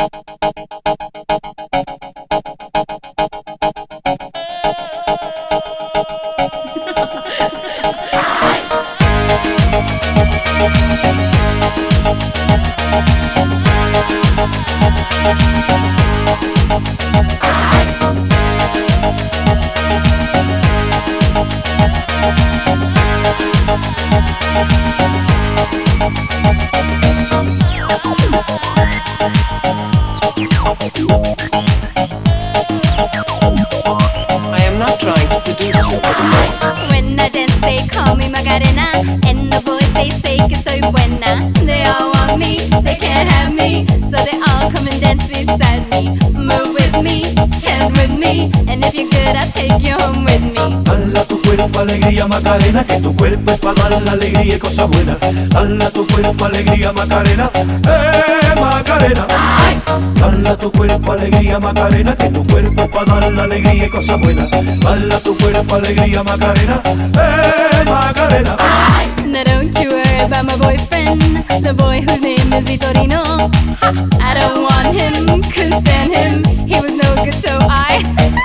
I am not trying to seduce you. When I dance they call me Macarena, and the boys they say que soy buena. They all want me, they can't have me, so they all come and dance beside me. Move with me, chant with me, and if you're good I'll take you home with me. Dale a tu cuerpo alegría Macarena, que tu cuerpo es para dar la alegría y cosas buenas. Dale a tu cuerpo alegría Macarena, Macarena. Dale a tu cuerpo alegría Macarena, que tu cuerpo es para dar la alegría y cosas buenas. Dale a tu cuerpo alegría Macarena, Macarena. Now don't you worry about my boyfriend, the boy whose name is Vitorino. I don't want him, couldn't stand him, he was no good so I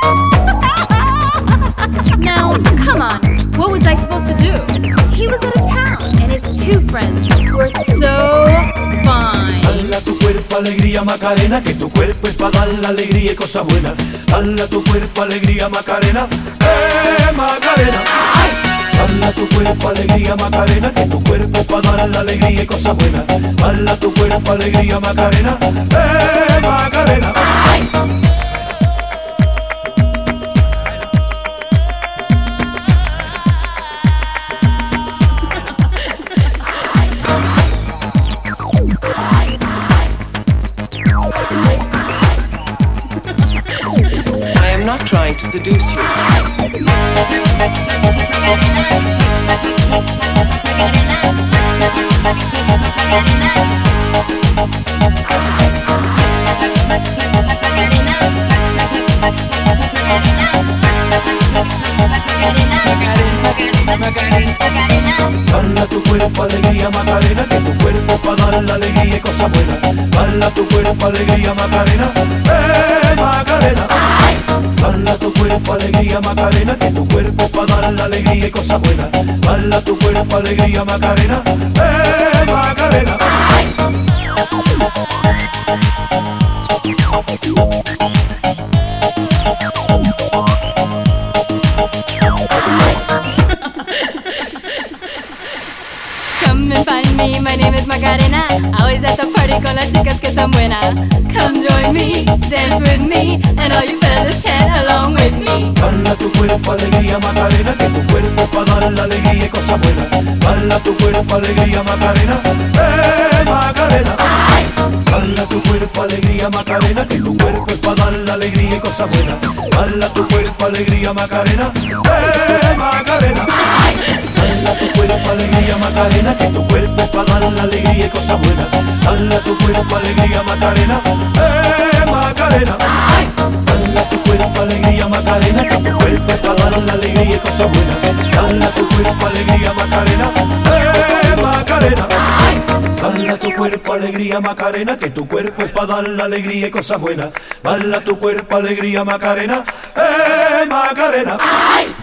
Now, come on, what was I supposed to do? He was out of town, and his two friends were so fine. Dale a tu cuerpo alegría Macarena, que tu cuerpo es para dar la alegría y cosas buenas. Dale a tu cuerpo alegría Macarena, Macarena. Dale a tu cuerpo alegría Macarena, que tu cuerpo es para dar la alegría y cosas buenas. Dale a tu cuerpo alegría Macarena, Macarena. I am not trying to seduce you. Dale a tu cuerpo alegría Macarena, que tu cuerpo es para dar la alegría y cosas buenas. Dale a tu cuerpo alegría Macarena, Macarena. Dale a tu cuerpo alegría Macarena, que tu cuerpo es para dar la alegría y cosas buenas. Dale a tu cuerpo alegría Macarena, Macarena. Come and find me, my name is Macarena. Always at the party con las chicas que están buenas. Come join me, dance with me, and all you fellas chant along with me. Dale a tu cuerpo alegría Macarena, que tu cuerpo es para dar la alegría y cosas buenas. Dale a tu cuerpo alegría Macarena, Macarena. Dale a tu cuerpo alegría Macarena, que tu cuerpo es para dar la alegría y cosas buenas. Dale a tu cuerpo alegría Macarena, Macarena. Dale a tu cuerpo alegría Macarena, que tu cuerpo es para dar la alegría y cosas buenas. Dale a tu cuerpo alegría Macarena, Macarena. Dale a tu cuerpo alegría Macarena, que tu cuerpo es para dar la alegría y cosas buenas. Dale a tu cuerpo alegría Macarena, Macarena. Dale a tu cuerpo alegría Macarena, que tu cuerpo es para dar la alegría y cosas buenas. Dale a tu cuerpo alegría Macarena, Macarena.